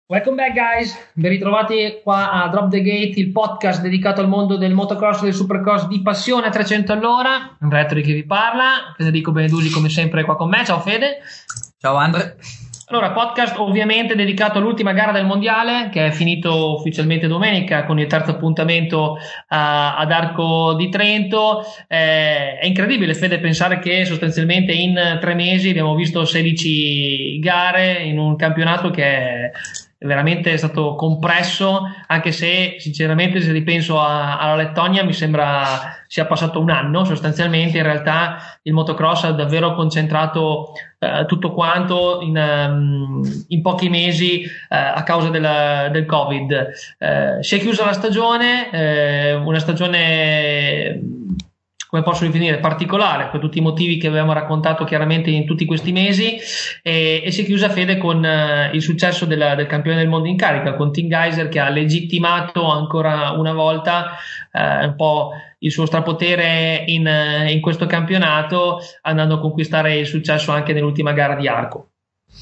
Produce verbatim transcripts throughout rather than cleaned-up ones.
Welcome back guys, ben ritrovati qua a Drop the Gate, il podcast dedicato al mondo del motocross e del supercross di passione a trecento all'ora. Andrea Ettori che vi parla, Federico Benedusi come sempre qua con me. Ciao Fede. Ciao Andre. Allora, podcast ovviamente dedicato all'ultima gara del mondiale che è finito ufficialmente domenica con il terzo appuntamento uh, ad Arco di Trento. Eh, è incredibile, Fede, pensare che sostanzialmente in tre mesi abbiamo visto sedici gare in un campionato che è veramente stato compresso, anche se sinceramente se ripenso a, alla Lettonia mi sembra sia passato un anno. Sostanzialmente in realtà il motocross ha davvero concentrato eh, tutto quanto in, um, in pochi mesi eh, a causa della, del Covid. Eh, si è chiusa la stagione, eh, una stagione, come posso definire, particolare per tutti i motivi che avevamo raccontato chiaramente in tutti questi mesi, e, e si è chiusa, Fede, con uh, il successo della, del campione del mondo in carica, con Tim Gajser, che ha legittimato ancora una volta uh, un po' il suo strapotere in, uh, in questo campionato, andando a conquistare il successo anche nell'ultima gara di Arco.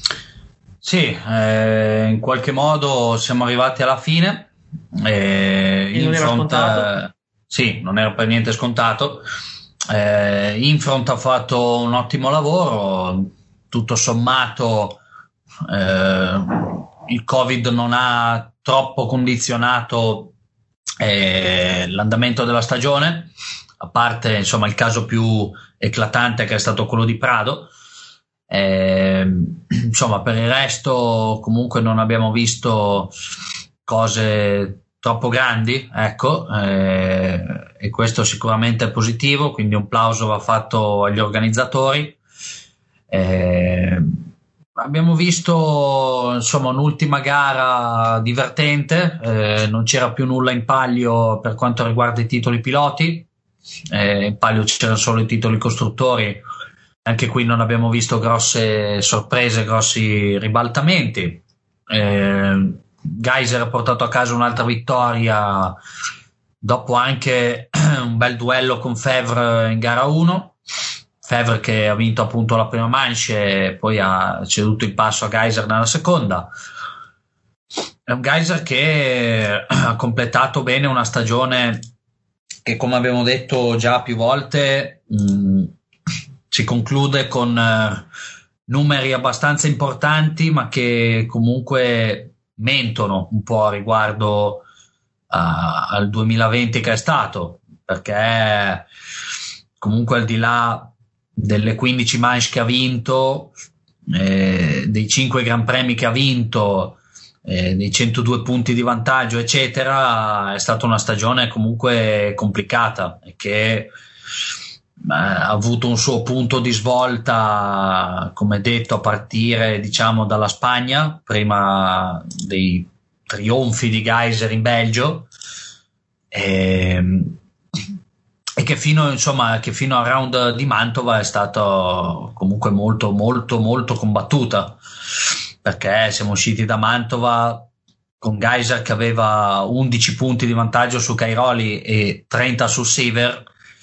Sì, eh, in qualche modo siamo arrivati alla fine. Eh, e non era front, scontato? Sì, non era per niente scontato. Eh, Infront ha fatto un ottimo lavoro, tutto sommato eh, il Covid non ha troppo condizionato eh, l'andamento della stagione, a parte insomma il caso più eclatante che è stato quello di Prado. Eh, insomma, per il resto comunque non abbiamo visto cose troppo grandi, ecco, eh, e questo sicuramente è positivo, quindi un plauso va fatto agli organizzatori. Eh, abbiamo visto insomma un'ultima gara divertente, eh, non c'era più nulla in palio per quanto riguarda i titoli piloti, eh, in palio c'erano solo i titoli costruttori. Anche qui non abbiamo visto grosse sorprese, grossi ribaltamenti. Eh, Gajser ha portato a casa un'altra vittoria dopo anche un bel duello con Fevre in gara uno. Fevre che ha vinto appunto la prima manche e poi ha ceduto il passo a Gajser nella seconda. È un Gajser che ha completato bene una stagione che, come abbiamo detto già più volte, mh, si conclude con uh, numeri abbastanza importanti, ma che comunque mentono un po' riguardo uh, al duemilaventi che è stato, perché comunque al di là delle quindici manche che ha vinto, eh, dei cinque gran premi che ha vinto, eh, dei centodue punti di vantaggio eccetera, è stata una stagione comunque complicata e che ha avuto un suo punto di svolta, come detto, a partire diciamo dalla Spagna, prima dei trionfi di Gajser in Belgio, e, e che fino insomma che fino al round di Mantova è stata comunque molto molto molto combattuta, perché siamo usciti da Mantova con Gajser che aveva undici punti di vantaggio su Cairoli e trenta su Seaver.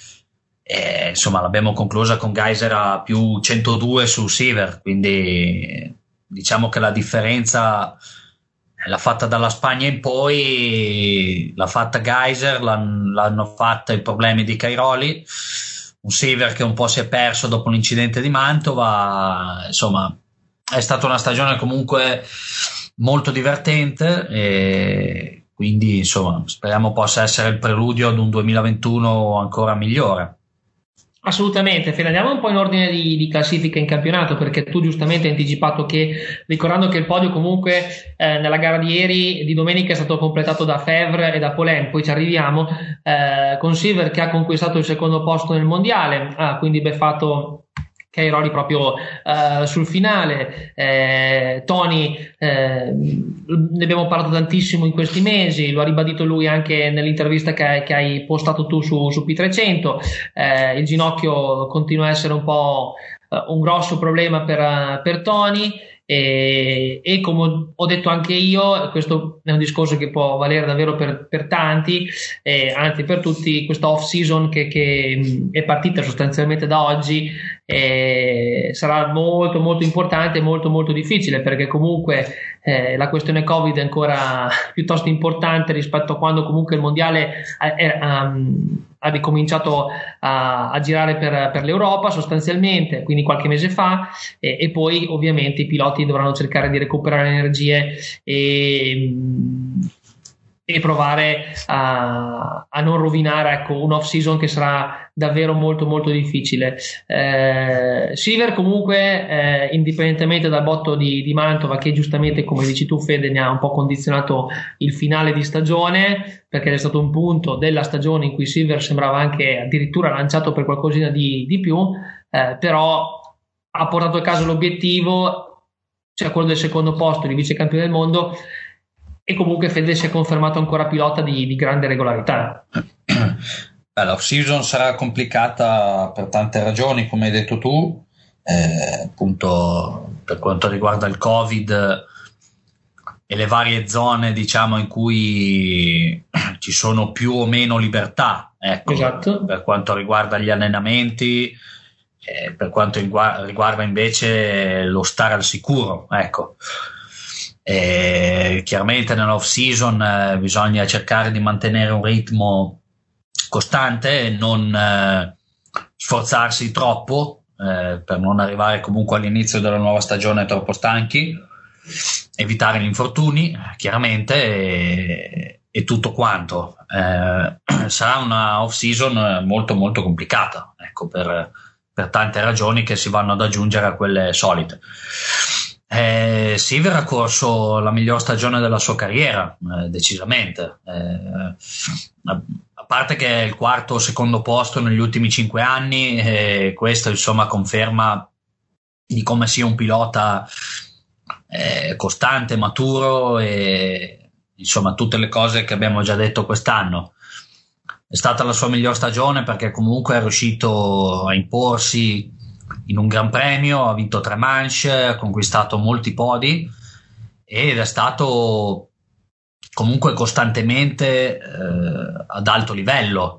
E, insomma, l'abbiamo conclusa con Gajser a più centodue su Seaver, quindi diciamo che la differenza l'ha fatta dalla Spagna in poi, l'ha fatta Gajser, l'hanno, l'hanno fatta i problemi di Cairoli, un Seaver che un po' si è perso dopo l'incidente di Mantova. Insomma, è stata una stagione comunque molto divertente e quindi insomma speriamo possa essere il preludio ad un duemilaventuno ancora migliore. Assolutamente, Fede, andiamo un po' in ordine di, di classifica in campionato, perché tu giustamente hai anticipato che, ricordando che il podio comunque eh, nella gara di ieri, di domenica, è stato completato da Fevre e da Polen, poi ci arriviamo, eh, con Seaver che ha conquistato il secondo posto nel mondiale, ah, quindi beffato Cairoli proprio uh, sul finale. eh, Tony, eh, ne abbiamo parlato tantissimo in questi mesi, lo ha ribadito lui anche nell'intervista che hai, che hai postato tu su, su P trecento. Eh, il ginocchio continua a essere un po' uh, un grosso problema per, uh, per Tony. E, e come ho detto anche io, questo è un discorso che può valere davvero per, per tanti, eh, anzi per tutti, questa off season che, che è partita sostanzialmente da oggi, eh, sarà molto molto importante e molto molto difficile, perché comunque eh, la questione Covid è ancora piuttosto importante rispetto a quando comunque il mondiale ha, ha, ha ricominciato a, a girare per, per l'Europa sostanzialmente, quindi qualche mese fa, e, e poi ovviamente i piloti dovranno cercare di recuperare energie e e provare a, a non rovinare, ecco, un off season che sarà davvero molto molto difficile. eh, Silver comunque eh, indipendentemente dal botto di, di Mantova, che giustamente come dici tu Fede ne ha un po' condizionato il finale di stagione, perché è stato un punto della stagione in cui Silver sembrava anche addirittura lanciato per qualcosina di, di più, eh, però ha portato a casa l'obiettivo, cioè quello del secondo posto di vice campione del mondo, e comunque Fede si è confermato ancora pilota di, di grande regolarità. Beh, la season sarà complicata per tante ragioni, come hai detto tu, eh, appunto per quanto riguarda il Covid e le varie zone, diciamo, in cui ci sono più o meno libertà, ecco, esatto. Per quanto riguarda gli allenamenti, eh, per quanto riguarda invece lo stare al sicuro, ecco. E chiaramente nell'off season eh, bisogna cercare di mantenere un ritmo costante e non eh, sforzarsi troppo eh, per non arrivare comunque all'inizio della nuova stagione troppo stanchi, evitare gli infortuni chiaramente e, e tutto quanto. Eh, sarà una off season molto molto complicata, ecco, per, per tante ragioni che si vanno ad aggiungere a quelle solite. Eh, Silver ha corso la miglior stagione della sua carriera, eh, decisamente. Eh, a parte che è il quarto o secondo posto negli ultimi cinque anni, eh, questo insomma conferma di come sia un pilota eh, costante, maturo e insomma tutte le cose che abbiamo già detto quest'anno. È stata la sua miglior stagione perché comunque è riuscito a imporsi in un gran premio, ha vinto tre manche, ha conquistato molti podi ed è stato comunque costantemente eh, ad alto livello.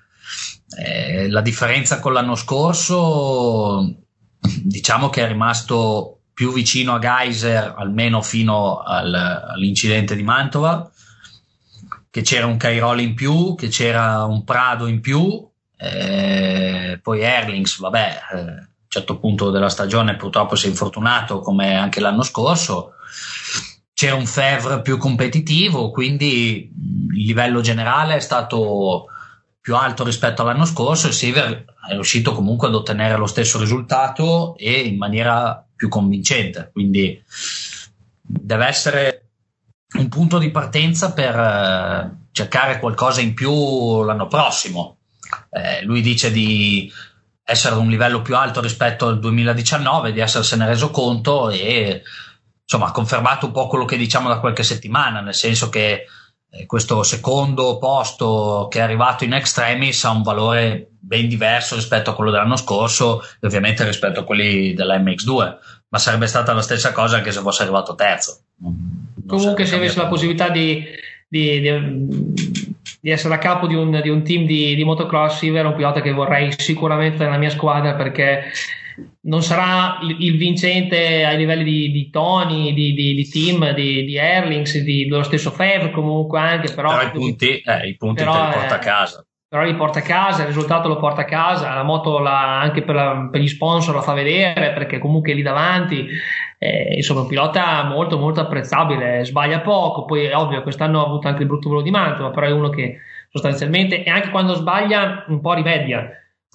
Eh, la differenza con l'anno scorso, diciamo che è rimasto più vicino a Geiser, almeno fino al, all'incidente di Mantova, che c'era un Cairoli in più, che c'era un Prado in più, eh, poi Erlings, vabbè, eh, a un certo punto della stagione purtroppo si è infortunato come anche l'anno scorso, c'era un Fevre più competitivo, quindi il livello generale è stato più alto rispetto all'anno scorso e Silver è riuscito comunque ad ottenere lo stesso risultato e in maniera più convincente, quindi deve essere un punto di partenza per eh, cercare qualcosa in più l'anno prossimo. Eh, lui dice di essere ad un livello più alto rispetto al duemiladiciannove, di essersene reso conto e insomma ha confermato un po' quello che diciamo da qualche settimana, nel senso che eh, questo secondo posto che è arrivato in extremis ha un valore ben diverso rispetto a quello dell'anno scorso e ovviamente rispetto a quelli della M X due, ma sarebbe stata la stessa cosa anche se fosse arrivato terzo. Non, non comunque se avessi la possibilità di, di, di di essere a capo di un, di un team di, di motocross, Silver è un pilota che vorrei sicuramente nella mia squadra, perché non sarà il, il vincente ai livelli di, di Tony, di, di, di Tim, di, di Erlings, di, dello stesso Fev comunque anche, però, però i punti, eh, i punti però, te li porta a casa. Però li porta a casa, il risultato lo porta a casa, la moto la, anche per, la, per gli sponsor la fa vedere, perché comunque è lì davanti. Eh, insomma un pilota molto molto apprezzabile, sbaglia poco, poi è ovvio quest'anno ha avuto anche il brutto volo di Mantova, però è uno che sostanzialmente, e anche quando sbaglia un po' rimedia,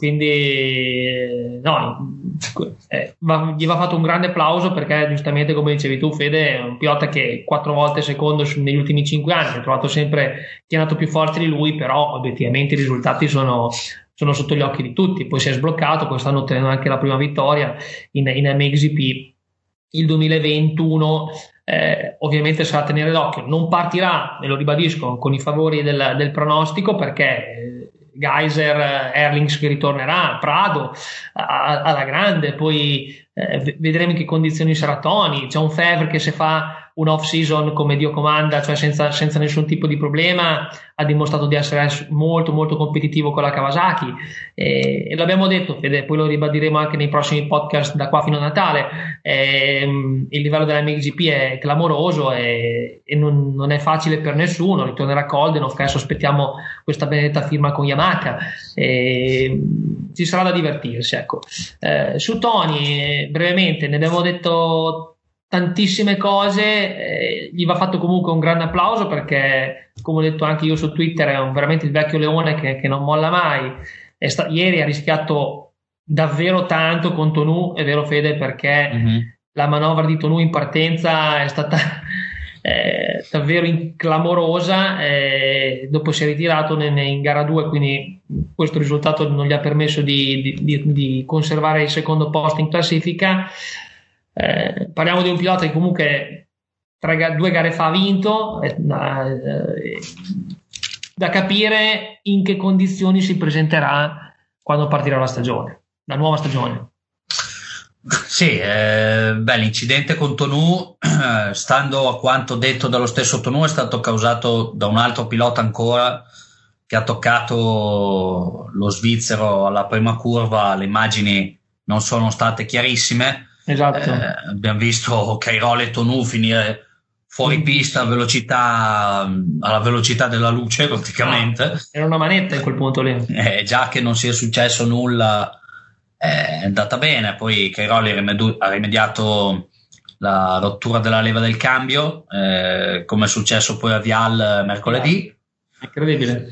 quindi no, eh, va, gli va fatto un grande applauso, perché giustamente come dicevi tu Fede è un pilota che quattro volte secondo negli ultimi cinque anni ha trovato sempre chi è nato più forte di lui, però obiettivamente i risultati sono sono sotto gli occhi di tutti, poi si è sbloccato, quest'anno ottenendo anche la prima vittoria in, in M X G P. Il duemilaventuno eh, ovviamente sarà a tenere d'occhio, non partirà, ve lo ribadisco, con i favori del, del pronostico, perché eh, Geiser, Erlings che ritornerà, Prado a, alla grande, poi eh, vedremo in che condizioni sarà Tony, c'è un Fevre che se fa un off season come Dio comanda, cioè senza, senza nessun tipo di problema, ha dimostrato di essere molto molto competitivo con la Kawasaki e, e l'abbiamo detto, Fede, poi lo ribadiremo anche nei prossimi podcast da qua fino a Natale. Ehm, il livello della M X G P è clamoroso e, e non, non è facile per nessuno. Ritornerà Koldenov, che adesso aspettiamo questa benedetta firma con Yamaha, e ci sarà da divertirsi, ecco. Eh, su Tony, brevemente, ne abbiamo detto tantissime cose, eh, gli va fatto comunque un grande applauso perché, come ho detto anche io su Twitter, è un, veramente il vecchio leone che, che non molla mai. È sta- ieri ha rischiato davvero tanto con Tonu, è vero Fede, perché mm-hmm. la manovra di Tonu in partenza è stata eh, davvero in- clamorosa, eh, dopo si è ritirato in, in gara due, quindi questo risultato non gli ha permesso di, di, di, di conservare il secondo posto in classifica. Eh, parliamo di un pilota che comunque tre, due gare fa ha vinto, eh, eh, da capire in che condizioni si presenterà quando partirà la stagione, la nuova stagione. Sì, eh, beh, l'incidente con Tonu, eh, stando a quanto detto dallo stesso Tonu, è stato causato da un altro pilota ancora che ha toccato lo svizzero alla prima curva. Le immagini non sono state chiarissime. Esatto. Eh, abbiamo visto Cairoli e Tonu finire fuori pista a velocità, alla velocità della luce praticamente. Ah, era una manetta in quel punto lì. Eh, già che non sia successo nulla, eh, è andata bene. Poi Cairoli ha rimediato la rottura della leva del cambio, eh, come è successo poi a Vial mercoledì. Incredibile.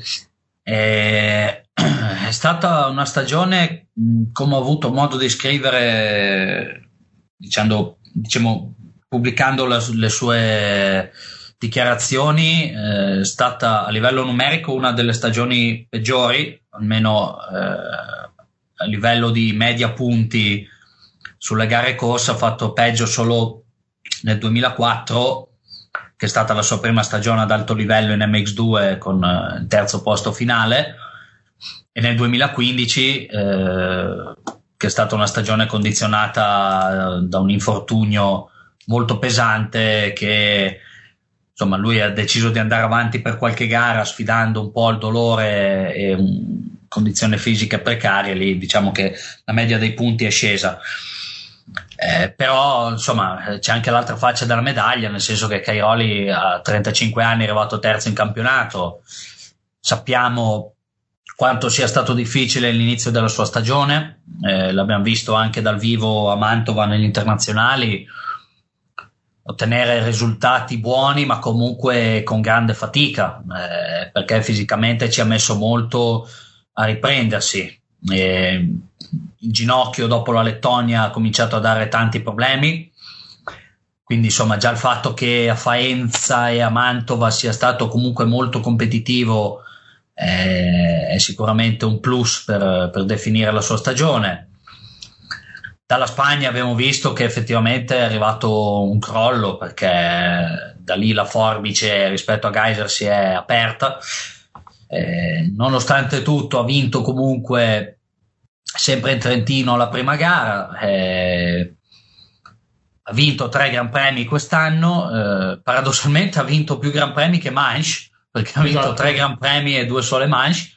Eh, è stata una stagione, come ho avuto modo di scrivere, dicendo, diciamo, pubblicando la, le sue dichiarazioni, è eh, stata a livello numerico una delle stagioni peggiori, almeno eh, a livello di media punti sulle gare corse. Ha fatto peggio solo nel duemilaquattro, che è stata la sua prima stagione ad alto livello in M X due con il eh, terzo posto finale, e nel duemilaquindici eh, che è stata una stagione condizionata da un infortunio molto pesante, che insomma lui ha deciso di andare avanti per qualche gara sfidando un po' il dolore e un, condizioni fisiche precarie. Lì diciamo che la media dei punti è scesa, eh, però insomma c'è anche l'altra faccia della medaglia, nel senso che Cairoli a trentacinque anni è arrivato terzo in campionato. Sappiamo quanto sia stato difficile l'inizio della sua stagione, eh, l'abbiamo visto anche dal vivo a Mantova negli internazionali, ottenere risultati buoni ma comunque con grande fatica, eh, perché fisicamente ci ha messo molto a riprendersi. Eh, il ginocchio dopo la Lettonia ha cominciato a dare tanti problemi, quindi insomma già il fatto che a Faenza e a Mantova sia stato comunque molto competitivo eh, è sicuramente un plus per, per definire la sua stagione. Dalla Spagna abbiamo visto che effettivamente è arrivato un crollo, perché da lì la forbice rispetto a Geiser si è aperta. Eh, nonostante tutto ha vinto comunque sempre in Trentino la prima gara, eh, ha vinto tre Gran Premi quest'anno, eh, paradossalmente ha vinto più Gran Premi che Manche, perché ha vinto esatto. tre Gran Premi e due sole Manche,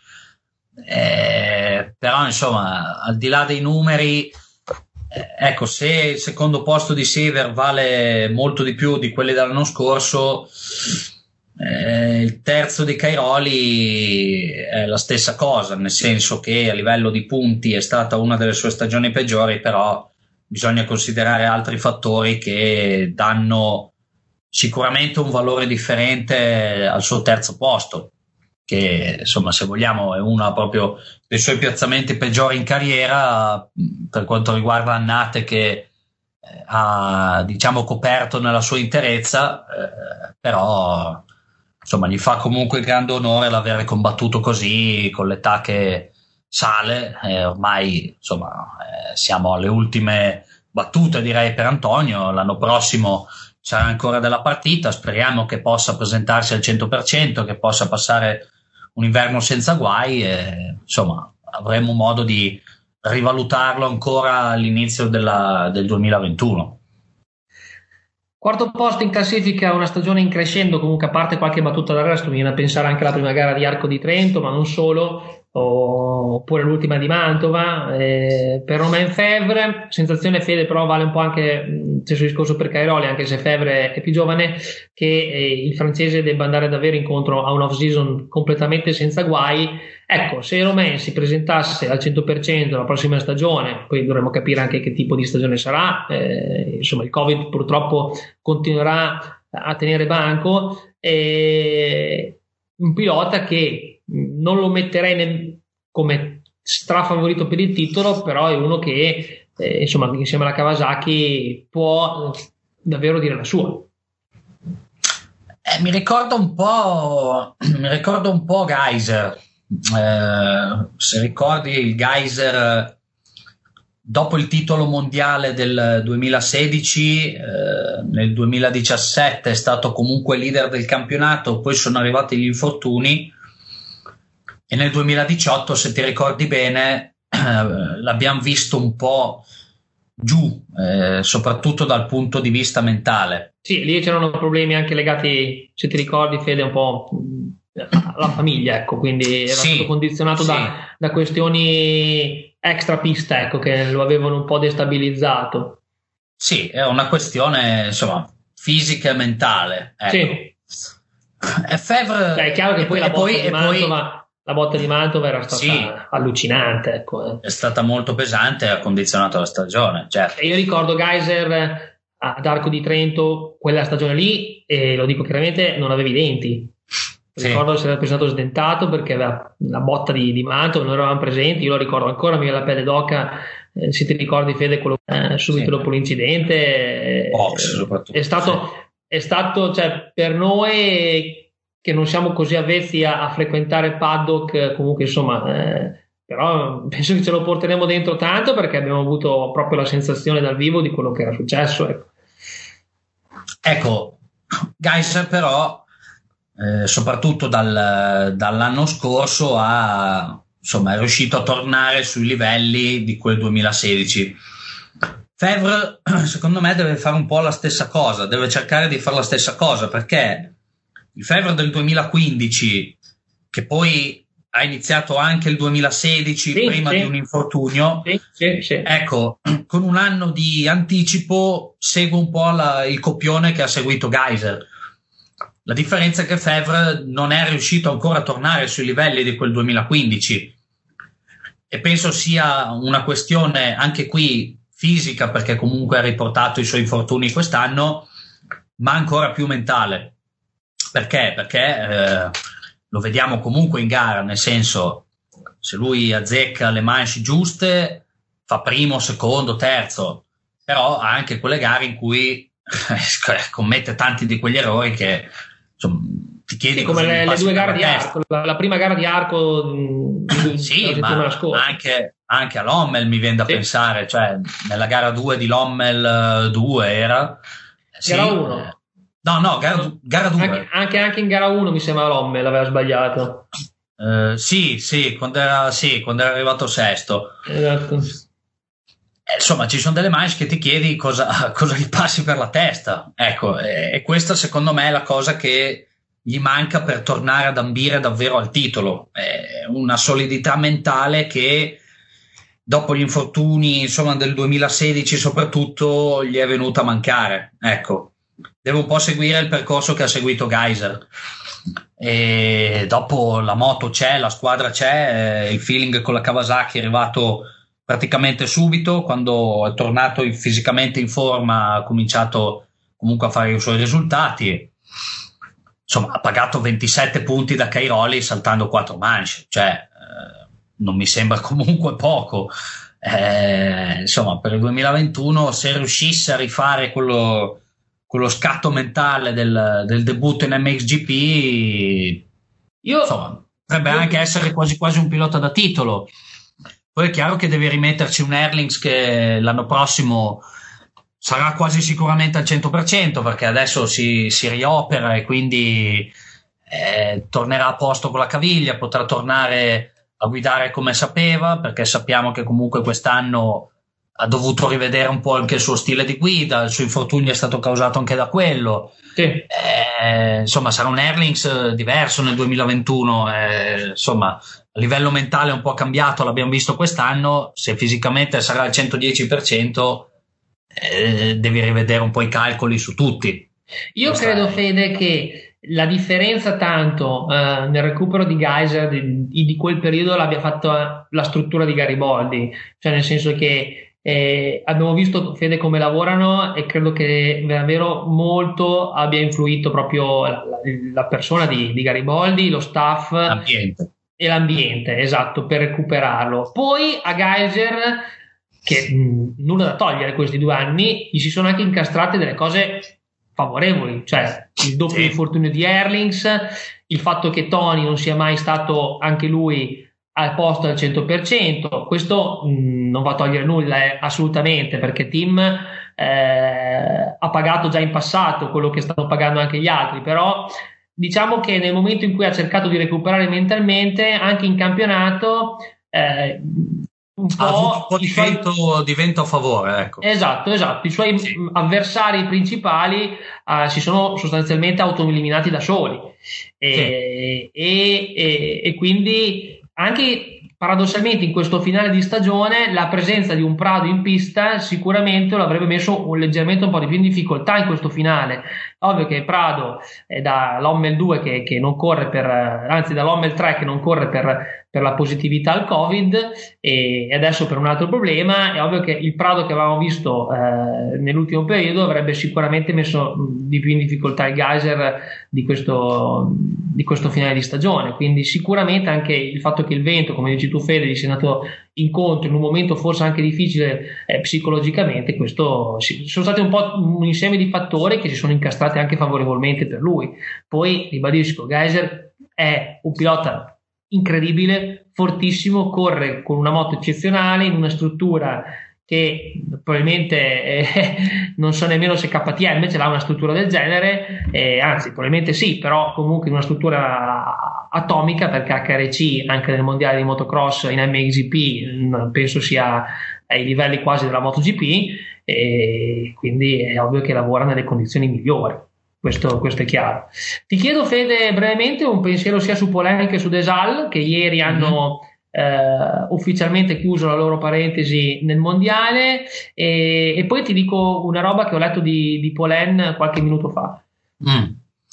eh, però insomma al di là dei numeri, ecco, se il secondo posto di Sever vale molto di più di quelli dell'anno scorso, eh, il terzo di Cairoli è la stessa cosa, nel senso che a livello di punti è stata una delle sue stagioni peggiori, però bisogna considerare altri fattori che danno sicuramente un valore differente al suo terzo posto, che insomma, se vogliamo, è uno proprio dei suoi piazzamenti peggiori in carriera per quanto riguarda annate che eh, ha, diciamo, coperto nella sua interezza, eh, però insomma gli fa comunque grande onore l'aver combattuto così con l'età che sale, eh, ormai insomma eh, siamo alle ultime battute, direi, per Antonio. L'anno prossimo sarà ancora della partita, speriamo che possa presentarsi al cento per cento, che possa passare un inverno senza guai, e insomma avremo modo di rivalutarlo ancora all'inizio della, del duemilaventuno. Quarto posto in classifica, una stagione in crescendo, comunque a parte qualche battuta d'arresto, mi viene a pensare anche alla prima gara di Arco di Trento, ma non solo, o- oppure l'ultima di Mantova. Eh, per Romain Fevre, sensazione Fede però vale un po' anche mh, stesso discorso per Cairoli, anche se Fevre è più giovane, che eh, il francese debba andare davvero incontro a un off-season completamente senza guai. Ecco, se Romain si presentasse al cento per cento la prossima stagione, poi dovremo capire anche che tipo di stagione sarà, eh, insomma il Covid purtroppo continuerà a tenere banco, e un pilota che non lo metterei nel, come strafavorito per il titolo, però è uno che eh, insomma insieme alla Kawasaki può eh, davvero dire la sua. Eh, mi ricorda un po' mi ricorda un po' Geyser. Eh, se ricordi il Geyser dopo il titolo mondiale del duemilasedici, eh, nel duemiladiciassette è stato comunque leader del campionato, poi sono arrivati gli infortuni e nel duemiladiciotto, se ti ricordi bene, eh, l'abbiamo visto un po' giù, eh, soprattutto dal punto di vista mentale. Sì, lì c'erano problemi anche legati, se ti ricordi Fede, un po' alla famiglia, ecco, quindi era Sì, stato condizionato sì. da, da questioni extra pista, ecco, che lo avevano un po' destabilizzato. Sì, è una questione, insomma, fisica e mentale. Ecco. Sì. E Fevre, Cioè, è chiaro che e poi, la, e botta poi, di e Mantova, la botta di Mantova era stata Sì. allucinante, ecco. eh. è stata molto pesante e ha condizionato la stagione, certo. E io ricordo Geyser ad Arco di Trento, quella stagione lì, e lo dico chiaramente, non aveva i denti. Sì. Ricordo essere presentato sdentato perché aveva la botta di, di Mantova, non eravamo presenti, io lo ricordo ancora, mi viene la pelle d'oca, eh, se ti ricordi Fede, quello, eh, subito Sì. dopo l'incidente, eh, Box, soprattutto, è stato, è stato cioè, per noi che non siamo così avvezzi a, a frequentare paddock, comunque insomma, eh, però penso che ce lo porteremo dentro tanto perché abbiamo avuto proprio la sensazione dal vivo di quello che era successo. Ecco, ecco Geyser però, eh, soprattutto dal, dall'anno scorso, ha, insomma, è riuscito a tornare sui livelli di quel duemilasedici. Fevre, secondo me, deve fare un po' la stessa cosa, deve cercare di fare la stessa cosa, perché il Fevre del duemilaquindici, che poi ha iniziato anche il duemilasedici, sì, prima sì. di un infortunio, sì, sì, sì. ecco, con un anno di anticipo segue un po' la, il copione che ha seguito Geyser. La differenza è che Fevre non è riuscito ancora a tornare sui livelli di quel duemilaquindici e penso sia una questione anche qui fisica, perché comunque ha riportato i suoi infortuni quest'anno, ma ancora più mentale. Perché? Perché eh, lo vediamo comunque in gara, nel senso, se lui azzecca le manche giuste fa primo, secondo, terzo, però ha anche quelle gare in cui commette tanti di quegli errori che, insomma, ti chiedi sì, come le, le due gare di testa. Arco, la, la prima gara di Arco mh, Sì, la ma scorsa. anche, anche a Lommel mi viene da Sì. pensare, cioè nella gara due di Lommel due era sì, Gara uno. eh, no no gara, gara due Anche, anche, anche in gara uno mi sembra Lommel aveva sbagliato. Uh, sì, sì, quando era, sì, quando era arrivato sesto. Esatto. Eh, insomma, ci sono delle manche che ti chiedi cosa, cosa gli passi per la testa. Ecco, e, e questa secondo me è la cosa che gli manca per tornare ad ambire davvero al titolo. È una solidità mentale che dopo gli infortuni, insomma, del duemilasedici soprattutto, gli è venuta a mancare. Ecco, deve un po' seguire il percorso che ha seguito Geyser. E dopo la moto c'è, la squadra c'è, eh, il feeling con la Kawasaki è arrivato praticamente subito, quando è tornato fisicamente in forma ha cominciato comunque a fare i suoi risultati, insomma ha pagato ventisette punti da Cairoli saltando quattro manche, cioè eh, non mi sembra comunque poco, eh, insomma per il duemilaventuno se riuscisse a rifare quello quello scatto mentale del, del debutto in M X G P, io, insomma, potrebbe io, anche essere quasi quasi un pilota da titolo. Poi è chiaro che devi rimetterci un Erlings che l'anno prossimo sarà quasi sicuramente al cento per cento, perché adesso si, si riopera e quindi eh, tornerà a posto con la caviglia, potrà tornare a guidare come sapeva, perché sappiamo che comunque quest'anno ha dovuto rivedere un po' anche il suo stile di guida, il suo infortunio è stato causato anche da quello. Sì. Eh, insomma, sarà un Erlings diverso nel duemilaventuno, eh, insomma, a livello mentale è un po' cambiato, l'abbiamo visto quest'anno, se fisicamente sarà al centodieci per cento eh, devi rivedere un po' i calcoli su tutti. Io Questa credo, è... Fede, che la differenza tanto eh, nel recupero di Geyser di, di quel periodo l'abbia fatto la struttura di Gariboldi, cioè nel senso che eh, abbiamo visto, Fede, come lavorano, e credo che davvero molto abbia influito proprio la, la, la persona di, di Gariboldi, lo staff L'ambiente. e l'ambiente, esatto, per recuperarlo. Poi a Geyser, che mh, nulla da togliere questi due anni, gli si sono anche incastrate delle cose favorevoli, cioè il doppio Sì. infortunio di Erlings, il fatto che Tony non sia mai stato anche lui al posto al cento per cento, questo mh, non va a togliere nulla eh, assolutamente, perché Tim eh, ha pagato già in passato quello che stanno pagando anche gli altri, però diciamo che nel momento in cui ha cercato di recuperare mentalmente, anche in campionato, eh, un po', ha avuto un po' di, suoi... vento, di vento a favore, ecco. Esatto, esatto. I suoi sì. avversari principali eh, si sono sostanzialmente autoeliminati da soli e, sì. e, e, e quindi anche paradossalmente in questo finale di stagione la presenza di un Prado in pista sicuramente lo avrebbe messo un, leggermente un po' di più in difficoltà in questo finale. Ovvio che Prado è dall'O M L due che, che non corre per, anzi dall'O M L tre che non corre per, per la positività al Covid e adesso per un altro problema. È ovvio che il Prado che avevamo visto eh, nell'ultimo periodo avrebbe sicuramente messo di più in difficoltà il Geyser di questo, di questo finale di stagione, quindi sicuramente anche il fatto che il vento, come dici tu Fede, gli sia andato incontro in un momento forse anche difficile eh, psicologicamente, questo sì, sono stati un po' un insieme di fattori che si sono incastrati anche favorevolmente per lui. Poi ribadisco, Geyser è un pilota incredibile, fortissimo, corre con una moto eccezionale in una struttura che probabilmente eh, non so nemmeno se K T M ce l'ha una struttura del genere, eh, anzi probabilmente sì, però comunque in una struttura atomica, perché H R C anche nel mondiale di motocross in M X G P penso sia ai livelli quasi della MotoGP, e quindi è ovvio che lavora nelle condizioni migliori. Questo, questo è chiaro. Ti chiedo, Fede, brevemente un pensiero sia su Polain che su Desal, che ieri mm-hmm. hanno eh, ufficialmente chiuso la loro parentesi nel mondiale, e, e poi ti dico una roba che ho letto di, di Polain qualche minuto fa. Mm.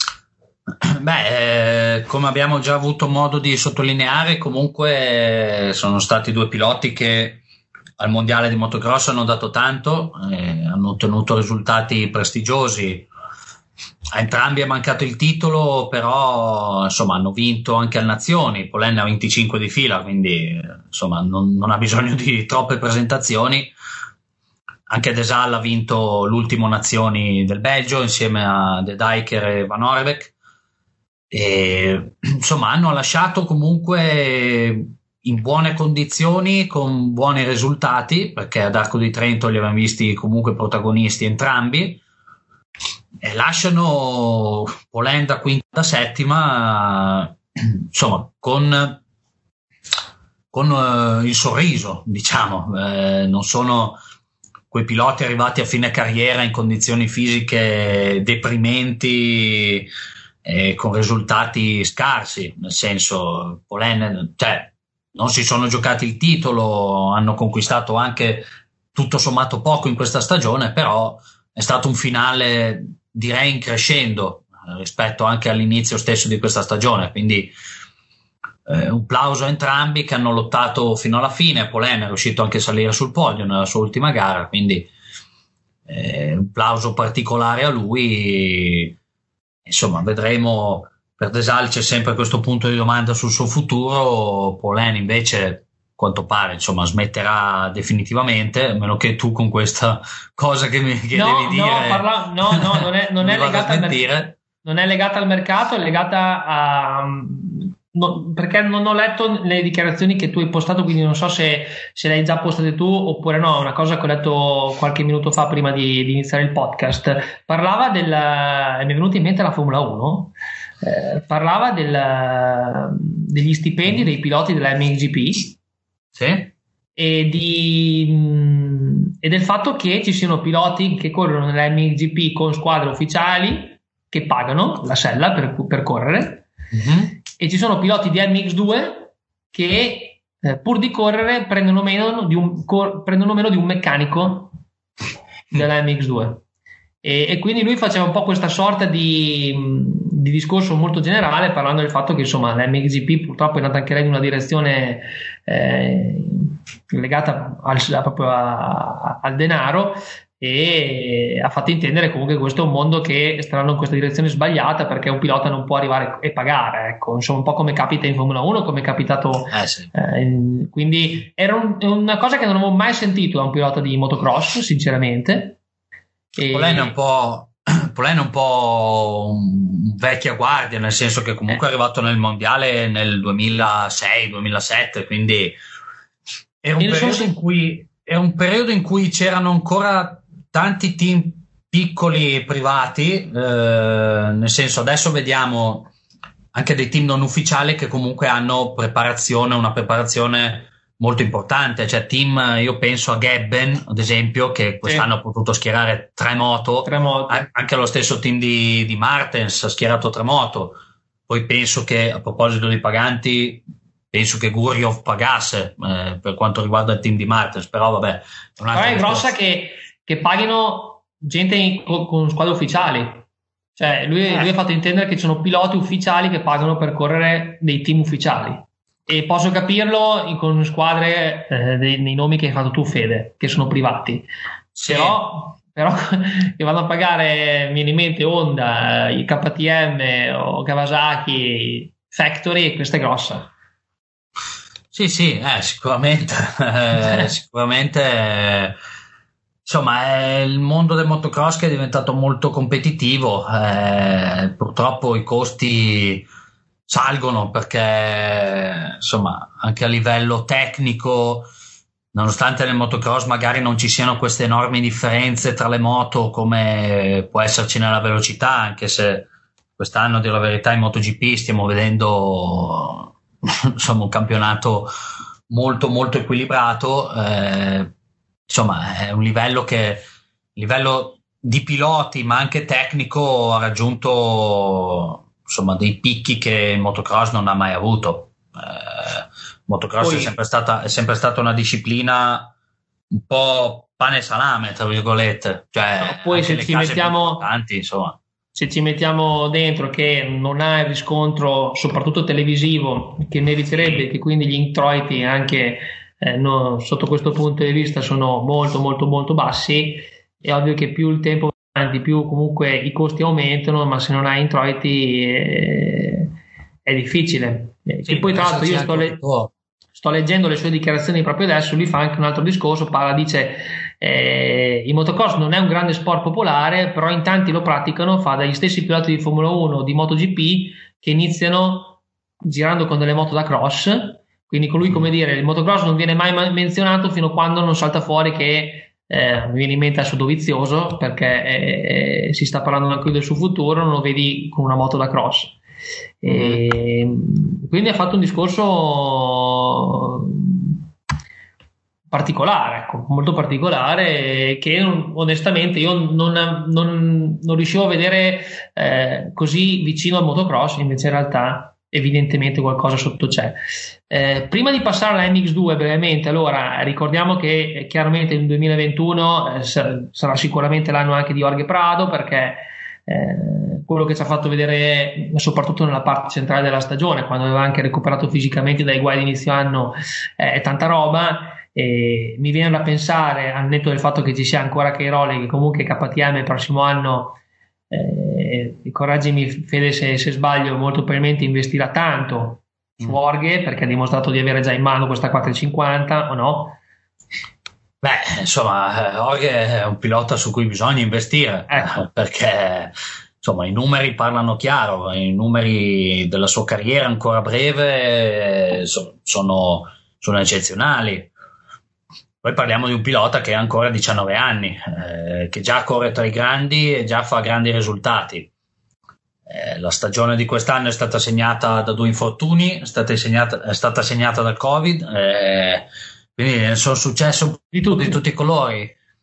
Beh, eh, come abbiamo già avuto modo di sottolineare, comunque sono stati due piloti che al mondiale di motocross hanno dato tanto, eh, hanno ottenuto risultati prestigiosi. A entrambi è mancato il titolo, però insomma hanno vinto anche al Nazioni. Polain ha venticinque di fila, quindi insomma non, non ha bisogno di troppe presentazioni. Anche Desal ha vinto l'ultimo Nazioni del Belgio insieme a De Dijker e Van Orbeek, e insomma hanno lasciato comunque in buone condizioni, con buoni risultati, perché ad Arco di Trento li abbiamo visti comunque protagonisti entrambi, e lasciano Polain da quinta da settima, insomma con, con uh, il sorriso, diciamo. Eh, non sono quei piloti arrivati a fine carriera in condizioni fisiche deprimenti e con risultati scarsi, nel senso Polain, cioè, non si sono giocati il titolo, hanno conquistato anche tutto sommato poco in questa stagione, però è stato un finale direi in crescendo rispetto anche all'inizio stesso di questa stagione, quindi eh, un plauso a entrambi che hanno lottato fino alla fine. Polain è riuscito anche a salire sul podio nella sua ultima gara, quindi eh, un plauso particolare a lui. Insomma, vedremo. Per Desal c'è sempre questo punto di domanda sul suo futuro. Polain invece, quanto pare, insomma, smetterà definitivamente, a meno che tu con questa cosa che mi che no, devi no, dire parla, no, no, non è, non è legata al mercato, non è legata al mercato, è legata a no, perché non ho letto le dichiarazioni che tu hai postato, quindi non so se, se le hai già postate tu oppure no. Una cosa che ho letto qualche minuto fa prima di, di iniziare il podcast parlava della, mi è venuta in mente la Formula uno. Eh, parlava del, degli stipendi dei piloti della M X G P, sì, e di, e del fatto che ci siano piloti che corrono nell'M X G P con squadre ufficiali che pagano la sella per, per correre, mm-hmm. e ci sono piloti di M X due che eh, pur di correre prendono meno di un, cor- prendono meno di un meccanico della M X due. E, e quindi lui faceva un po' questa sorta di, di discorso molto generale, parlando del fatto che insomma l'M X G P purtroppo è andata anche lei in una direzione eh, legata al, proprio a, a, al denaro, e ha fatto intendere comunque che questo è un mondo che sta andando in questa direzione sbagliata, perché un pilota non può arrivare e pagare, ecco, insomma un po' come capita in Formula uno, come è capitato eh sì. eh, in, quindi era un, una cosa che non avevo mai sentito da un pilota di motocross, sinceramente. E... Polene è un po' Polene è un po' un vecchia guardia, nel senso che comunque è arrivato nel mondiale nel duemilasei duemilasette, quindi è un, periodo in cui, è un periodo in cui c'erano ancora tanti team piccoli e privati, eh, nel senso adesso vediamo anche dei team non ufficiali che comunque hanno preparazione, una preparazione molto importante, cioè team, io penso a Gebben ad esempio, che quest'anno sì. ha potuto schierare tre moto, tre moto. Anche lo stesso team di, di Martens ha schierato tre moto. Poi penso che, a proposito di paganti, penso che Gurjov pagasse eh, per quanto riguarda il team di Martens, però vabbè però è grossa che, che paghino gente in, con, con squadre ufficiali, cioè lui, eh. lui ha fatto intendere che ci sono piloti ufficiali che pagano per correre dei team ufficiali. E posso capirlo con squadre eh, dei, nei nomi che hai fatto tu, Fede, che sono privati, sì. però, però che vanno a pagare, mi viene in mente Honda, i K T M o Kawasaki Factory, questa è grossa. Sì, sì, eh, sicuramente, eh, sicuramente, eh, insomma, è il mondo del motocross che è diventato molto competitivo, eh, purtroppo i costi salgono perché insomma anche a livello tecnico, nonostante nel motocross magari non ci siano queste enormi differenze tra le moto come può esserci nella velocità, anche se quest'anno, a dire la verità, in MotoGP stiamo vedendo insomma un campionato molto molto equilibrato, eh, insomma è un livello che livello di piloti ma anche tecnico ha raggiunto insomma dei picchi che il motocross non ha mai avuto. Eh, motocross Poi, è sempre stata è sempre stata una disciplina un po' pane e salame, tra virgolette, cioè no, poi se ci mettiamo insomma se ci mettiamo dentro che non ha il riscontro soprattutto televisivo che meriterebbe, che quindi gli introiti anche eh, no, sotto questo punto di vista sono molto molto molto bassi, è ovvio che più il tempo di più comunque i costi aumentano, ma se non hai introiti eh, è difficile. Sì, e poi tra l'altro io sto, le- sto leggendo le sue dichiarazioni proprio adesso, lui fa anche un altro discorso, parla, dice eh, il motocross non è un grande sport popolare, però in tanti lo praticano, fa dagli stessi piloti di Formula uno, di MotoGP, che iniziano girando con delle moto da cross, quindi con lui, come dire, il motocross non viene mai menzionato fino a quando non salta fuori che Eh, mi viene in mente adesso Dovizioso, perché eh, si sta parlando anche del suo futuro, non lo vedi con una moto da cross, e, mm. quindi ha fatto un discorso particolare, ecco, molto particolare, che onestamente io non, non, non riuscivo a vedere eh, così vicino al motocross, invece in realtà evidentemente qualcosa sotto c'è. Eh, prima di passare alla M X due brevemente, allora ricordiamo che eh, chiaramente il duemilaventuno eh, sarà sicuramente l'anno anche di Jorge Prado, perché eh, quello che ci ha fatto vedere soprattutto nella parte centrale della stagione, quando aveva anche recuperato fisicamente dai guai di inizio anno, eh, è tanta roba. E mi viene da pensare, al netto del fatto che ci sia ancora Cairoli, che comunque K T M il prossimo anno, Eh, correggimi Fede se, se sbaglio, molto probabilmente investirà tanto su Jorge, perché ha dimostrato di avere già in mano questa quattrocentocinquanta, o no? Beh, insomma, Jorge è un pilota su cui bisogna investire, ecco. Perché insomma i numeri parlano chiaro, i numeri della sua carriera ancora breve sono, sono eccezionali. Poi parliamo di un pilota che ha ancora diciannove anni, eh, che già corre tra i grandi e già fa grandi risultati. Eh, la stagione di quest'anno è stata segnata da due infortuni, è stata segnata, è stata segnata dal Covid, eh, quindi sono successe di, tu, di tutti i colori.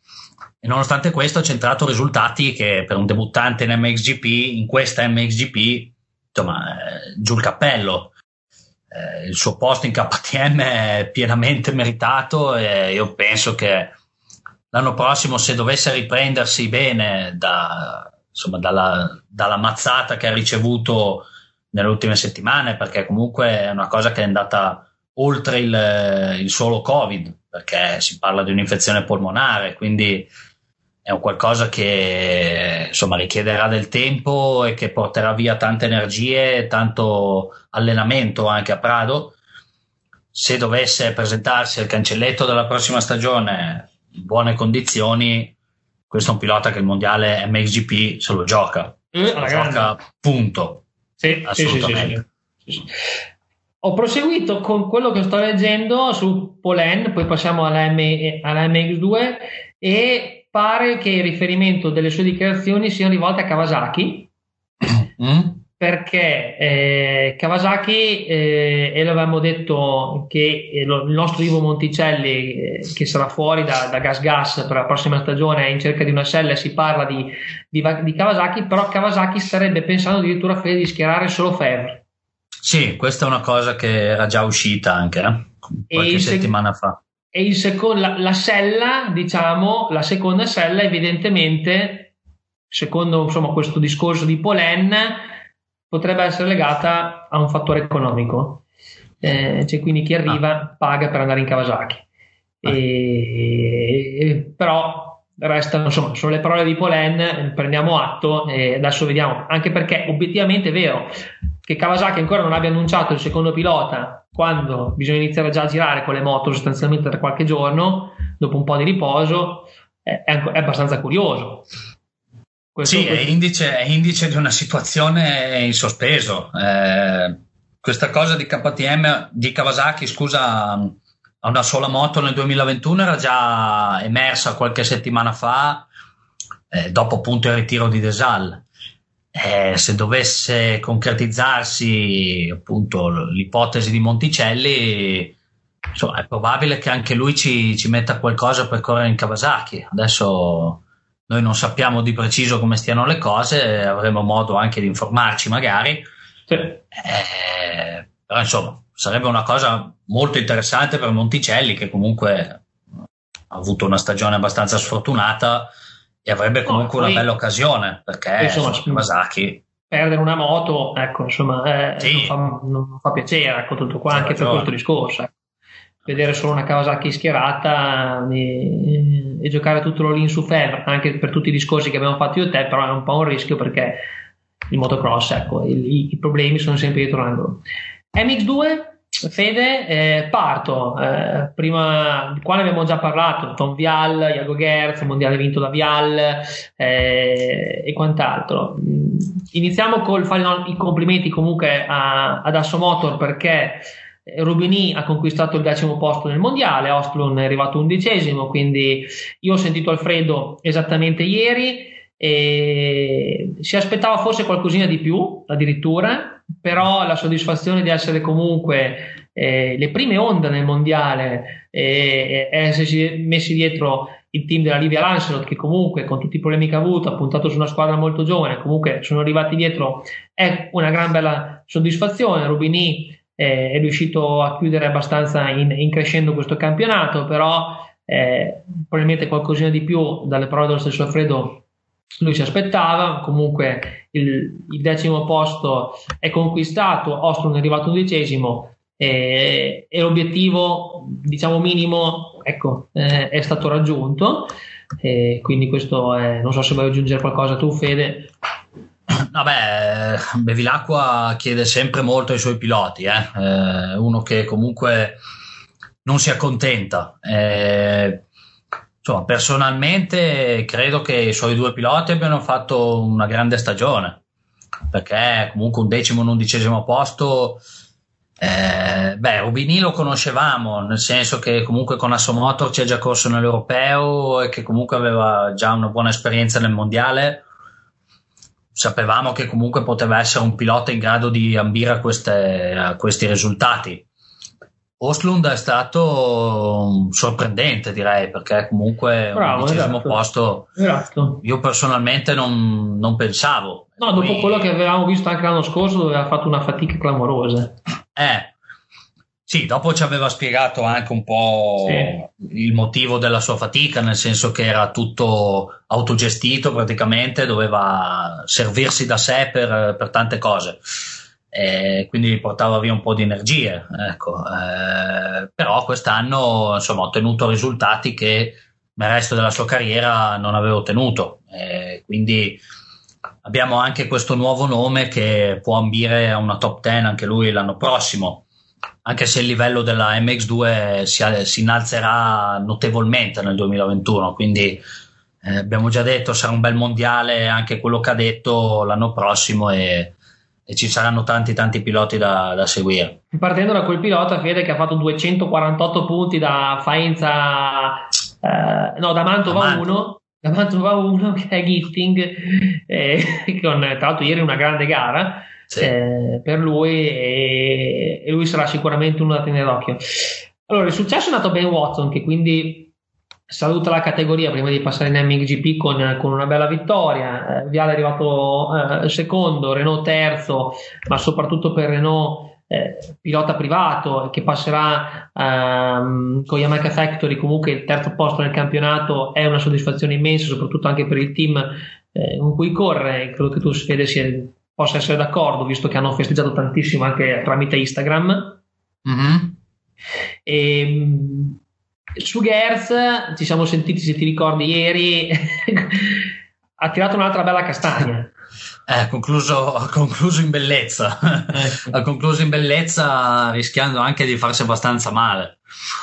e nonostante questo ha centrato risultati che per un debuttante in M X G P, in questa M X G P, insomma, eh, giù il cappello. Eh, il suo posto in K T M è pienamente meritato e io penso che l'anno prossimo, se dovesse riprendersi bene da, insomma, dalla, dalla mazzata che ha ricevuto nelle ultime settimane, perché comunque è una cosa che è andata oltre il, il solo Covid, perché si parla di un'infezione polmonare, quindi è un qualcosa che insomma richiederà del tempo e che porterà via tante energie, tanto allenamento anche a Prado. Se dovesse presentarsi al cancelletto della prossima stagione in buone condizioni, questo è un pilota che il mondiale M X G P se lo gioca, mm, se lo gioca punto. Sì, assolutamente. Sì, sì, sì, sì. Ho proseguito con quello che sto leggendo su Polen, poi passiamo alla, M, alla M X due, e pare che il riferimento delle sue dichiarazioni siano rivolte a Kawasaki, mm. perché eh, Kawasaki, eh, e l'avevamo detto che eh, lo, il nostro Ivo Monticelli, eh, che sarà fuori da, da Gas Gas per la prossima stagione, è in cerca di una sella, si parla di, di, di Kawasaki, però Kawasaki starebbe pensando addirittura di schierare solo Febvre. Sì, questa è una cosa che era già uscita anche eh, qualche settimana fa. E il secondo, la, la sella, diciamo, la seconda sella, evidentemente, secondo insomma questo discorso di Polen, potrebbe essere legata a un fattore economico. Eh, cioè quindi chi arriva ah. paga per andare in Kawasaki. Ah. E, e, però restano, insomma, sono le parole di Polen, prendiamo atto e adesso vediamo, anche perché obiettivamente è vero che Kawasaki ancora non abbia annunciato il secondo pilota quando bisogna iniziare già a girare con le moto sostanzialmente tra qualche giorno, dopo un po' di riposo, è, è abbastanza curioso. Questo, sì, questo... È, indice, è indice di una situazione in sospeso. Eh, questa cosa di K T M, di Kawasaki, scusa, a una sola moto nel duemilaventuno era già emersa qualche settimana fa, eh, dopo appunto il ritiro di Desal. Eh, se dovesse concretizzarsi appunto l'ipotesi di Monticelli, insomma, è probabile che anche lui ci, ci metta qualcosa per correre in Kawasaki. Adesso noi non sappiamo di preciso come stiano le cose, avremo modo anche di informarci magari, sì. eh, però insomma sarebbe una cosa molto interessante per Monticelli, che comunque ha avuto una stagione abbastanza sfortunata e avrebbe comunque no, una bella occasione, perché insomma, Kawasaki perdere una moto, ecco, insomma, eh, sì. non, fa, non fa piacere, ecco, tutto qua, sì, anche per questo discorso. Ecco. Vedere solo una Kawasaki schierata e, e giocare tutto lì in su Febvre, anche per tutti i discorsi che abbiamo fatto io e te, però è un po' un rischio, perché il motocross, ecco, i, i problemi sono sempre dietro l'angolo. M X due, Fede, eh, parto, eh, prima qua ne abbiamo già parlato, Tom Vial, Jago Gerz, mondiale vinto da Vial, eh, e quant'altro. Iniziamo col fare no, i complimenti comunque a, ad Asso Motor, perché Rubini ha conquistato il decimo posto nel mondiale, Ostlund è arrivato undicesimo, quindi io ho sentito Alfredo esattamente ieri e si aspettava forse qualcosina di più addirittura, però la soddisfazione di essere comunque eh, le prime onde nel mondiale e eh, essersi messi dietro il team della Livia Lancelot, che comunque con tutti i problemi che ha avuto ha puntato su una squadra molto giovane, comunque sono arrivati dietro, è una gran bella soddisfazione. Rubini eh, è riuscito a chiudere abbastanza in, in crescendo questo campionato, però eh, probabilmente qualcosina di più dalle parole dello stesso Alfredo lui si aspettava. Comunque il, il decimo posto è conquistato, Ostlund è arrivato undicesimo e, e l'obiettivo, diciamo minimo, ecco, eh, è stato raggiunto, e quindi questo è, non so se vuoi aggiungere qualcosa tu, Fede. Vabbè, Bevilacqua chiede sempre molto ai suoi piloti, eh? Eh, uno che comunque non si accontenta. Eh, Insomma, personalmente credo che i suoi due piloti abbiano fatto una grande stagione, perché comunque un decimo e un undicesimo posto, eh, beh, Rubini lo conoscevamo, nel senso che comunque con Asso Motor ci ha già corso nell'europeo e che comunque aveva già una buona esperienza nel mondiale. Sapevamo che comunque poteva essere un pilota in grado di ambire a, queste, a questi risultati. Ostlund è stato sorprendente, direi, perché comunque Bravo, un undicesimo esatto. posto Esatto. io personalmente non, non pensavo. No, dopo Poi, quello che avevamo visto anche l'anno scorso, dove aveva fatto una fatica clamorosa. eh, sì, dopo ci aveva spiegato anche un po' Sì. il motivo della sua fatica, nel senso che era tutto autogestito praticamente, doveva servirsi da sé per, per tante cose. E quindi gli portava via un po' di energie, ecco. Eh, però quest'anno insomma ha ottenuto risultati che nel resto della sua carriera non aveva ottenuto, eh, quindi abbiamo anche questo nuovo nome che può ambire a una top dieci anche lui l'anno prossimo, anche se il livello della M X due si, si innalzerà notevolmente nel duemilaventuno, quindi eh, abbiamo già detto sarà un bel mondiale anche quello che ha detto l'anno prossimo, e, e ci saranno tanti tanti piloti da, da seguire. Partendo da quel pilota, Fede, che ha fatto duecentoquarantotto punti da Faenza, eh, no, da Mantova uno, da Mantova uno che è Gifting, eh, con tra l'altro ieri una grande gara, sì. eh, per lui, e, e lui sarà sicuramente uno da tenere d'occhio. Allora, il successo è nato Ben Watson, che quindi saluta la categoria prima di passare in M X G P con, con una bella vittoria. eh, Viale è arrivato eh, secondo, Renault terzo, ma soprattutto per Renault eh, pilota privato che passerà ehm, con Yamaha Factory. Comunque il terzo posto nel campionato è una soddisfazione immensa, soprattutto anche per il team eh, con cui corre. Credo che tu, Fede, sia, possa essere d'accordo, visto che hanno festeggiato tantissimo anche tramite Instagram. Mm-hmm. E, su Gerz ci siamo sentiti, se ti ricordi, ieri ha tirato un'altra bella castagna. Ha concluso, concluso in bellezza, Ecco. ha concluso in bellezza rischiando anche di farsi abbastanza male.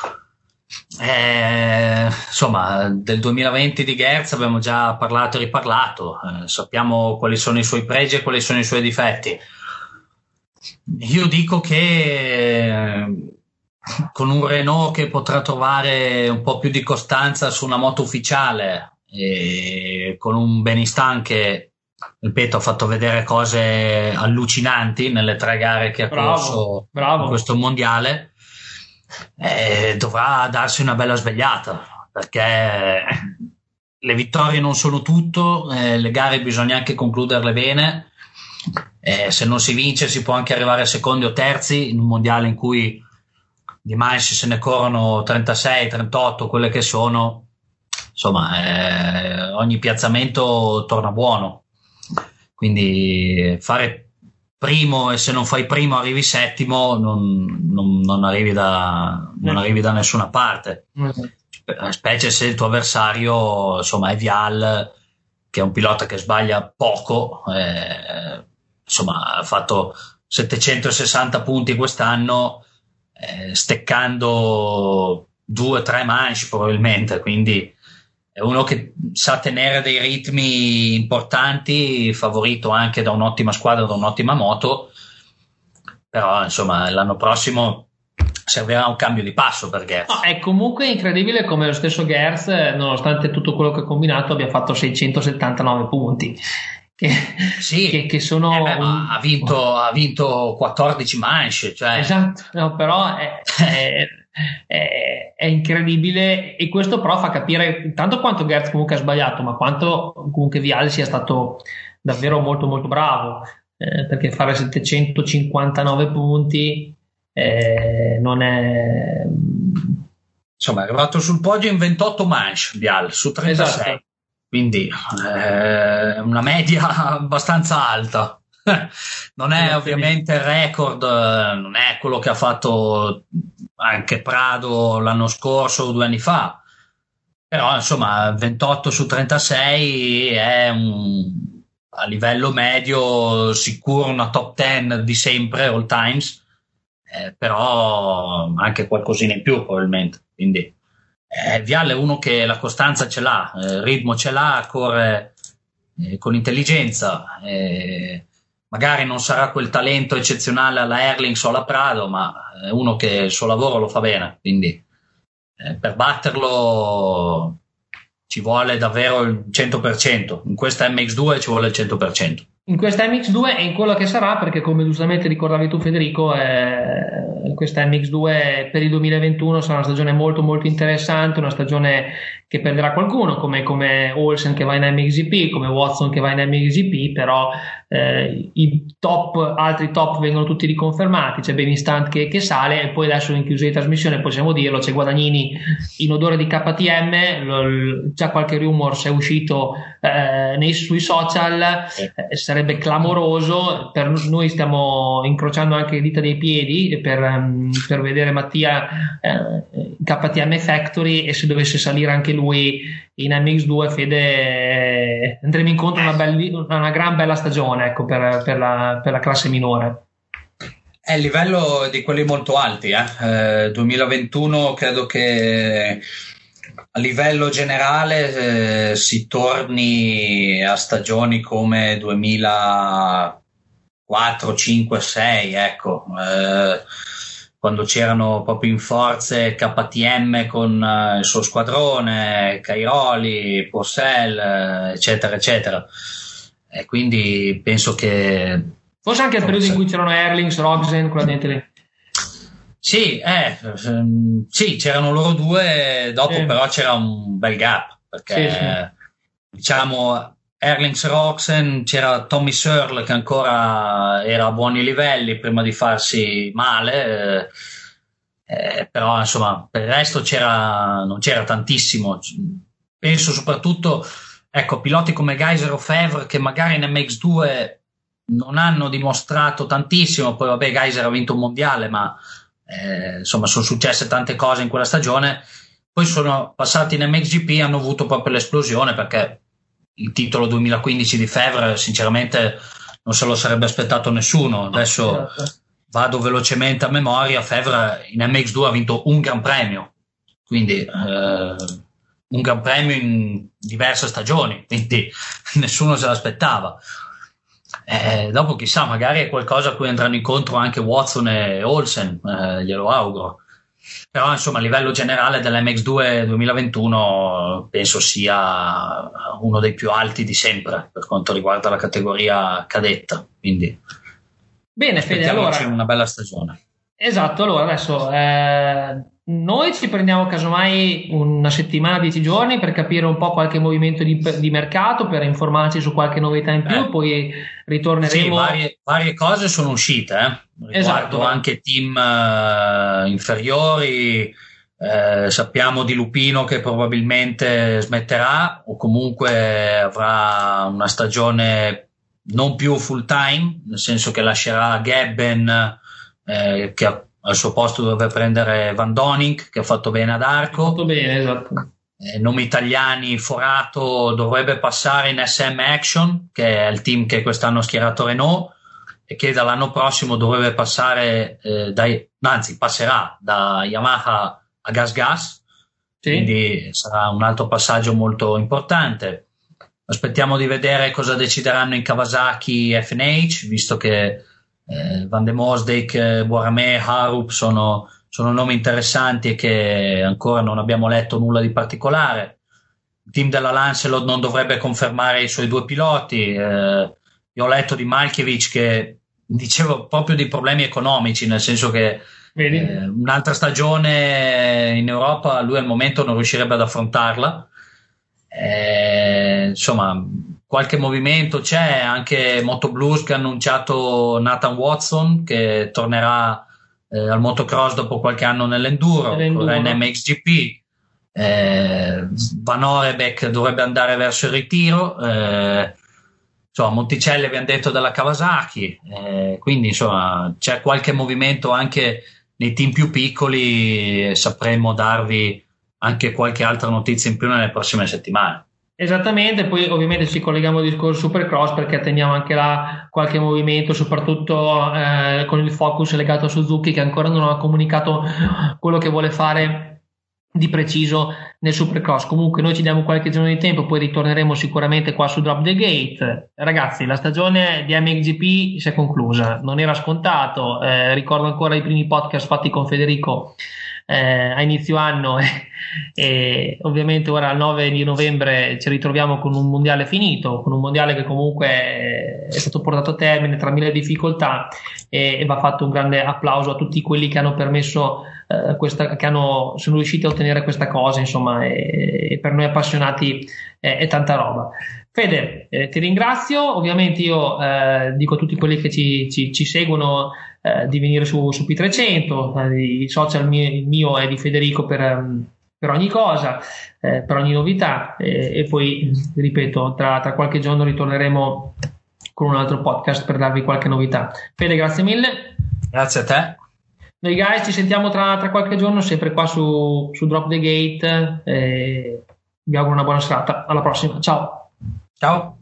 Eh, insomma, del duemilaventi di Gerz abbiamo già parlato e riparlato, eh, sappiamo quali sono i suoi pregi e quali sono i suoi difetti. Io dico che eh, con un Renault che potrà trovare un po' più di costanza su una moto ufficiale, e con un Benistan che, ripeto, ha fatto vedere cose allucinanti nelle tre gare che ha Bravo, corso bravo. in questo mondiale, eh, dovrà darsi una bella svegliata, perché le vittorie non sono tutto, eh, le gare bisogna anche concluderle bene. Eh, se non si vince si può anche arrivare a secondi o terzi in un mondiale in cui di manche se ne corrono trentasei, trentotto, quelle che sono, insomma, eh, ogni piazzamento torna buono, quindi fare primo, e se non fai primo arrivi settimo, non, non, non, arrivi, da, non arrivi da nessuna parte, specie se il tuo avversario insomma è Vial, che è un pilota che sbaglia poco, eh, insomma ha fatto settecentosessanta punti quest'anno, eh, steccando due o tre manche probabilmente, quindi è uno che sa tenere dei ritmi importanti, favorito anche da un'ottima squadra, da un'ottima moto, però insomma l'anno prossimo servirà un cambio di passo, perché no, è comunque incredibile come lo stesso Gerz, nonostante tutto quello che ha combinato, abbia fatto seicentosettantanove punti, che, sì, che, che sono eh beh, un... ha vinto ha vinto quattordici manche, cioè. Esatto, no, però è, è, è, è incredibile, e questo però fa capire tanto quanto Gerz comunque ha sbagliato, ma quanto comunque Viale sia stato davvero molto molto bravo, eh, perché fare settecentocinquantanove punti eh, non è, insomma, è arrivato sul podio in ventotto manche Vial su trentasei, esatto. Quindi è eh, una media abbastanza alta. Non è ovviamente il record, non è quello che ha fatto anche Prado l'anno scorso o due anni fa, però insomma ventotto su trentasei è un, a livello medio sicuro una top dieci di sempre, all times, eh, però anche qualcosina in più probabilmente, quindi eh, Viale è uno che la costanza ce l'ha, eh, il ritmo ce l'ha, corre eh, con intelligenza, eh, magari non sarà quel talento eccezionale alla Erlings o alla Prado, ma è uno che il suo lavoro lo fa bene, quindi eh, per batterlo ci vuole davvero il cento per cento, in questa M X due ci vuole il cento per cento. in questa M X due e in quello che sarà, perché come giustamente ricordavi tu Federico, eh, questa M X due per il duemilaventuno sarà una stagione molto molto interessante, una stagione che perderà qualcuno come, come Olsen che va in M X G P, come Watson che va in M X G P, però eh, i top, altri top vengono tutti riconfermati, c'è Ben Instant che, che sale, e poi adesso in chiusura di trasmissione possiamo dirlo, c'è Guadagnini in odore di K T M, lo, già qualche rumors è uscito eh, nei, sui social, eh, sarebbe clamoroso, per noi stiamo incrociando anche le dita dei piedi per, um, per vedere Mattia eh, K T M Factory, e se dovesse salire anche lui in M X due, Fede, eh, andremo incontro a una, belli, una gran bella stagione, ecco, per, per, la, per la classe minore. È il livello di quelli molto alti, eh? Eh, duemilaventuno credo che a livello generale eh, si torni a stagioni come duemilaquattro, cinque, sei, ecco, eh, quando c'erano proprio in forze K T M con uh, il suo squadrone, Cairoli, Purcell, eh, eccetera, eccetera. E quindi penso che forse anche il periodo in cui c'erano Erlings, Rogsen, quella dentro lì. Sì, eh, ehm, sì, c'erano loro due, dopo sì. Però c'era un bel gap, perché sì, sì. Diciamo Erlings, Rogsen, c'era Tommy Searle che ancora era a buoni livelli prima di farsi male, eh, eh, però insomma per il resto c'era, non c'era tantissimo. Penso soprattutto, ecco, piloti come Geiser o Fevre che magari in M X due non hanno dimostrato tantissimo, poi vabbè Geiser ha vinto un mondiale, ma eh, insomma sono successe tante cose in quella stagione, poi sono passati in M X G P, hanno avuto proprio l'esplosione, perché il titolo duemilaquindici di Fevre sinceramente non se lo sarebbe aspettato nessuno. Adesso vado velocemente a memoria, Fevre in M X due ha vinto un Gran Premio, quindi eh, un Gran Premio in diverse stagioni, quindi nessuno se l'aspettava. Eh, dopo chissà, magari è qualcosa a cui andranno incontro anche Watson e Olsen, eh, glielo auguro. Però insomma a livello generale dell'M X due duemilaventuno penso sia uno dei più alti di sempre per quanto riguarda la categoria cadetta, quindi bene Fede, allora una bella stagione. Esatto, allora adesso eh, noi ci prendiamo casomai una settimana, dieci giorni per capire un po' qualche movimento di, di mercato, per informarci su qualche novità in più, eh. poi ritorneremo. Sì, varie, varie cose sono uscite, eh. Riguardo esatto. Anche team uh, inferiori, eh, sappiamo di Lupino che probabilmente smetterà o comunque avrà una stagione non più full time, nel senso che lascerà Gebben, eh, che ha, al suo posto dovrebbe prendere Van Donink, che ha fatto bene ad Arco. Fatto bene, esatto. Eh, nomi italiani, Forato dovrebbe passare in S M Action, che è il team che quest'anno ha schierato Renault e che dall'anno prossimo dovrebbe passare, eh, dai, anzi passerà da Yamaha a Gas Gas, sì. Quindi sarà un altro passaggio molto importante. Aspettiamo di vedere cosa decideranno in Kawasaki F N H, visto che eh, Van de Mosdijk, Boiramé, Harup sono, sono nomi interessanti e che ancora non abbiamo letto nulla di particolare. Il team della Lancelot non dovrebbe confermare i suoi due piloti. Eh, io ho letto di Malkiewicz che dicevo proprio di problemi economici, nel senso che eh, un'altra stagione in Europa lui al momento non riuscirebbe ad affrontarla. Eh, insomma, qualche movimento c'è, anche Motoblues che ha annunciato Nathan Watson che tornerà eh, al motocross dopo qualche anno nell'enduro, correrà in M X G P. eh, Van Orebeck dovrebbe andare verso il ritiro, eh, insomma Monticelli abbiamo detto della Kawasaki, eh, quindi insomma c'è qualche movimento anche nei team più piccoli e sapremo darvi anche qualche altra notizia in più nelle prossime settimane. Esattamente, poi ovviamente ci colleghiamo al discorso Supercross perché teniamo anche là qualche movimento, soprattutto eh, con il focus legato a Suzuki che ancora non ha comunicato quello che vuole fare di preciso nel Supercross. Comunque noi ci diamo qualche giorno di tempo, poi ritorneremo sicuramente qua su Drop the Gate. Ragazzi, la stagione di M X G P si è conclusa, non era scontato, eh, ricordo ancora i primi podcast fatti con Federico eh, a inizio anno e, e ovviamente ora al nove di novembre ci ritroviamo con un mondiale finito, con un mondiale che comunque è stato portato a termine tra mille difficoltà, e, e va fatto un grande applauso a tutti quelli che hanno permesso eh, questa, che hanno, sono riusciti a ottenere questa cosa, insomma, e, e per noi appassionati eh, è tanta roba. Fede, eh, ti ringrazio, ovviamente io eh, dico a tutti quelli che ci, ci, ci seguono eh, di venire su, su P trecento, eh, i social mio, il mio è di Federico per, um, per ogni cosa, eh, per ogni novità, eh, e poi ripeto, tra, tra qualche giorno ritorneremo con un altro podcast per darvi qualche novità. Fede, grazie mille. Grazie a te. Noi guys ci sentiamo tra, tra qualche giorno sempre qua su, su Drop the Gate, eh, vi auguro una buona serata, alla prossima, ciao. Ciao.